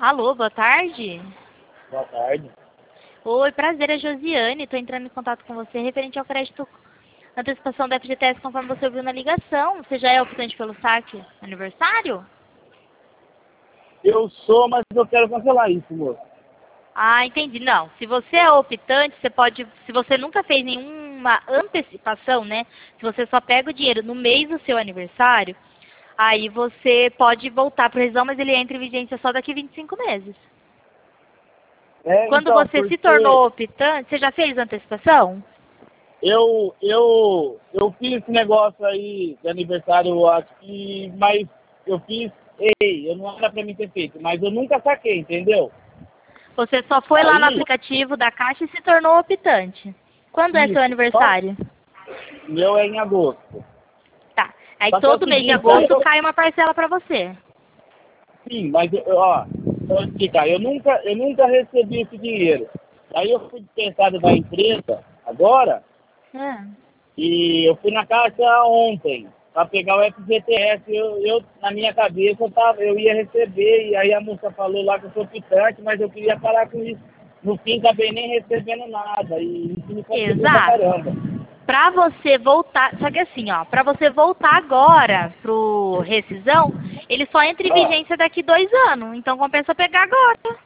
Alô, boa tarde. Boa tarde. Oi, prazer, é Josiane. Estou entrando em contato com você referente ao crédito antecipação da FGTS conforme você ouviu na ligação. Você já é optante pelo saque aniversário? Eu sou, mas eu quero cancelar isso, moço. Ah, entendi. Não, se você é optante, você pode, se você nunca fez nenhuma antecipação, né? Se você só pega o dinheiro no mês do seu aniversário, aí você pode voltar para o rescisão, mas ele entra em vigência só daqui 25 meses. Quando Então, você se porque tornou optante, você já fez antecipação? eu fiz esse negócio aí de aniversário, eu acho que, mas eu fiz, eu não era pra mim ter feito, mas eu nunca saquei, entendeu? Você só foi lá no Aí, aplicativo da Caixa e se tornou optante. Quando é seu isso, só aniversário? meu é em agosto. Tá. Aí Só que é o todo mês de seguinte, aí agosto cai uma parcela pra você. sim, mas, ó, vou explicar, eu nunca recebi esse dinheiro. Aí eu fui dispensado da empresa, agora, Ah. e eu fui na caixa ontem para pegar o FGTS. Na minha cabeça, eu ia receber, e aí a moça falou lá que eu sou quitante, mas eu queria parar com isso. No fim, acabei nem recebendo nada, e isso me complicou pra Exato. caramba. Pra você voltar, só que assim, ó, pra você voltar agora pro rescisão, ele só entra em Ah, vigência daqui 2 anos. Então compensa pegar agora.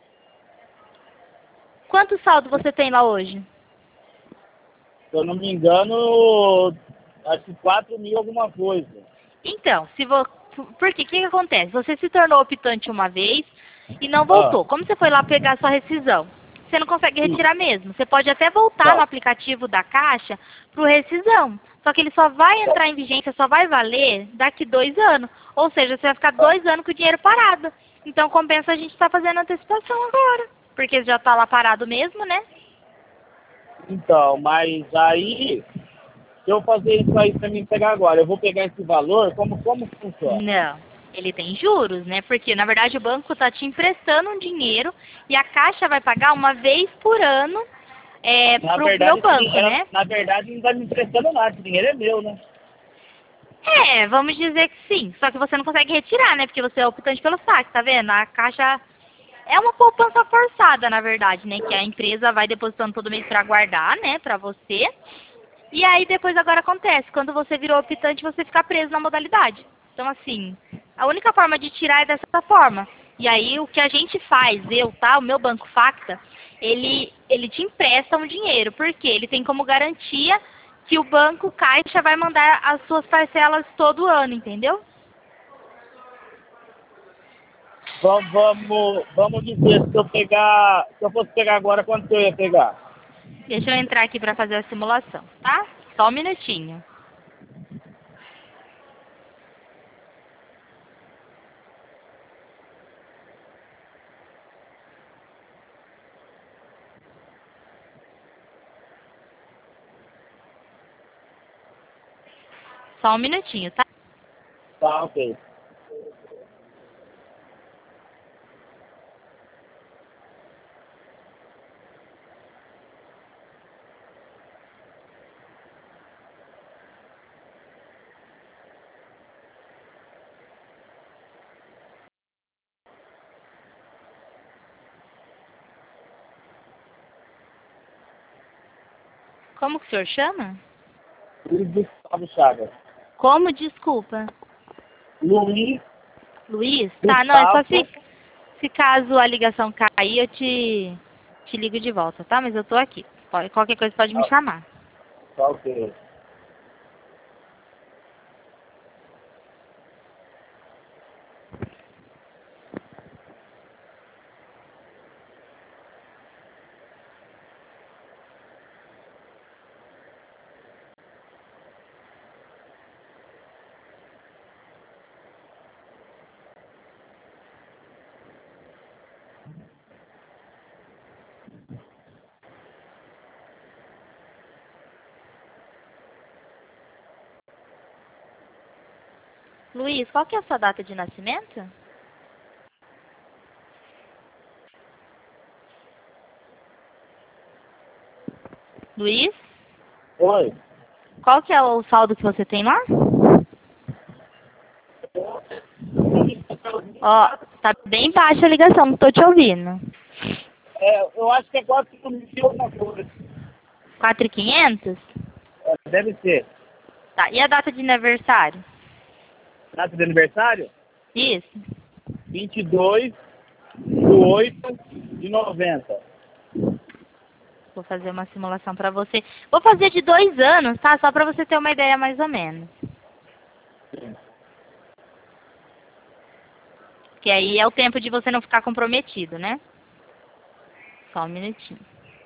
Quanto saldo você tem lá hoje? se eu não me engano, acho que 4 mil alguma coisa. Então, se vo... porque o que acontece? Você se tornou optante uma vez e não Ah, voltou. Como você foi lá pegar sua rescisão? Você não consegue sim, retirar mesmo. Você pode até voltar no tá. aplicativo da Caixa para o rescisão. Só que ele só vai entrar em vigência, só vai valer daqui 2 anos. Ou seja, você vai ficar 2 anos com o dinheiro parado. Então compensa a gente estar fazendo antecipação agora. Porque já está lá parado mesmo, né? Então, mas aí, se eu fazer isso aí para mim pegar agora, eu vou pegar esse valor, como funciona? Não, ele tem juros, né? Porque na verdade o banco está te emprestando um dinheiro e a Caixa vai pagar uma vez por ano Na pro meu verdade, banco, né? na verdade, não está me emprestando nada, esse dinheiro é meu, né? É, vamos dizer que sim. Só que você não consegue retirar, né? Porque você é optante pelo saque, tá vendo? A Caixa é uma poupança forçada, na verdade, né? Que a empresa vai depositando todo mês para guardar, né? Para você. E aí depois agora acontece, quando você virou optante, você fica preso na modalidade. Então, assim, a única forma de tirar é dessa forma. E aí o que a gente faz, tá? O meu banco Facta, ele te empresta um dinheiro, porque ele tem como garantia que o banco Caixa vai mandar as suas parcelas todo ano, entendeu? Vamos dizer, se eu fosse pegar agora, quanto que eu ia pegar? Deixa eu entrar aqui para fazer a simulação, tá? Só um minutinho. Só um minutinho, tá? Tá, ok. Como que o senhor chama? Luiz Gustavo Chagas. Como? Desculpa. Luiz Luiz? Tá, não, é só Gustavo, se caso a ligação cair, eu te ligo de volta, tá? Mas eu tô aqui. Qualquer coisa pode me ah, chamar. tá ok. Luiz, qual que é a sua data de nascimento? Luiz, Oi. qual que é o saldo que você tem lá? Ó, tá Tá bem baixa a ligação, não tô te ouvindo. Eu acho que é 4.000 alguma coisa. 4.500? Deve ser. Tá, e a data de aniversário? Data de aniversário? Isso. 22/8/90. Vou fazer uma simulação pra você. Vou fazer de 2 anos, tá? Só pra você ter uma ideia mais ou menos. Que aí é o tempo de você não ficar comprometido, né? Só um minutinho.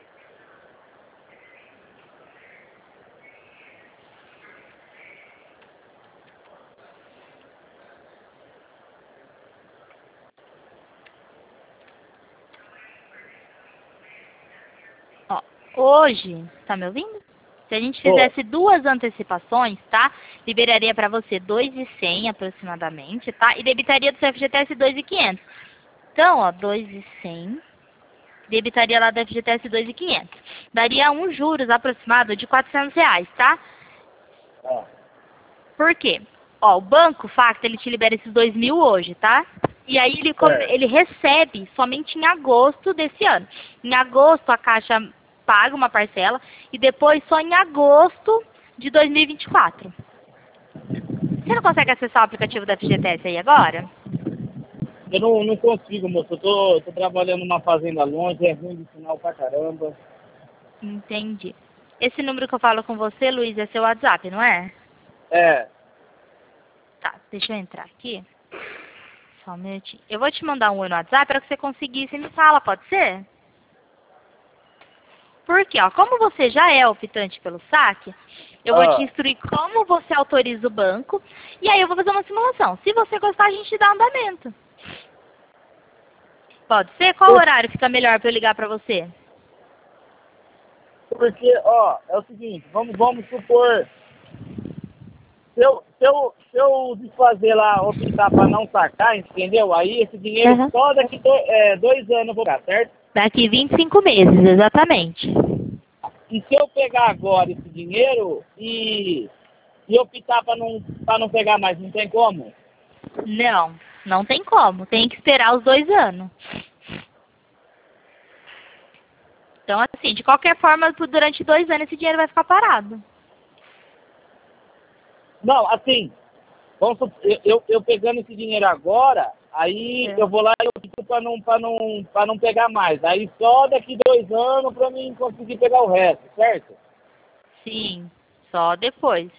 Ó, hoje, tá me ouvindo? Se a gente fizesse 2 antecipações, tá? Liberaria pra você 2.100 aproximadamente, tá? E debitaria do seu FGTS 2.500. Então, ó, 2.100, debitaria lá do FGTS 2.500. Daria um juros aproximado de R$ 400, tá? Por quê? Ó, o banco Facta, ele te libera esses 2.000 hoje, tá? E aí ele recebe somente em agosto desse ano. Em agosto a Caixa paga uma parcela e depois só em agosto de 2024. Você não consegue acessar o aplicativo da FGTS aí agora? Eu não consigo, moço. Eu tô trabalhando numa fazenda longe, é ruim de sinal pra caramba. Entendi. Esse número que eu falo com você, Luiz, é seu WhatsApp, não é? É. Tá, deixa eu entrar aqui. Só um minutinho. Eu vou te mandar um oi no WhatsApp para que você conseguir, você me fala, pode ser? Porque, ó, como você já é optante pelo saque, eu vou te instruir como você autoriza o banco e aí eu vou fazer uma simulação. Se você gostar, a gente dá andamento. Pode ser? Qual horário fica melhor para eu ligar para você? Porque, ó, é o seguinte, vamos supor, se eu desfazer lá, optar para não sacar, entendeu? Aí esse dinheiro só daqui 2 anos eu vou pagar, certo? Daqui 25 meses, exatamente. E se eu pegar agora esse dinheiro e optar para não pegar mais, não tem como? Não, não tem como. Tem que esperar os 2 anos. Então, assim, de qualquer forma, durante 2 anos esse dinheiro vai ficar parado. Não, assim, vamos supor, eu pegando esse dinheiro agora, aí eu vou lá e eu fico para não pegar mais. Aí só daqui 2 anos para mim conseguir pegar o resto, certo? Sim, só depois.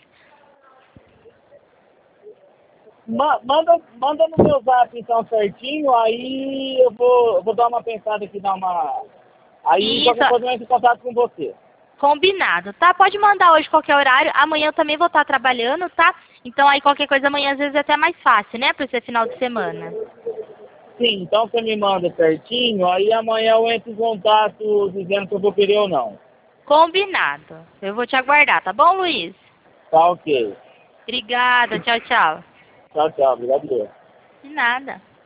Manda no meu zap então certinho, aí eu vou dar uma pensada aqui, aí qualquer coisa eu entro em contato com você. Combinado, tá? Pode mandar hoje qualquer horário. Amanhã eu também vou estar trabalhando, tá? Então aí qualquer coisa amanhã às vezes é até mais fácil, né? Por ser final de semana. Sim, então você me manda certinho, aí amanhã eu entro em contato dizendo se eu vou querer ou não. Combinado. Eu vou te aguardar, tá bom, Luiz? Tá ok. Obrigada, tchau, tchau. Tchau, tchau. Obrigado. De nada.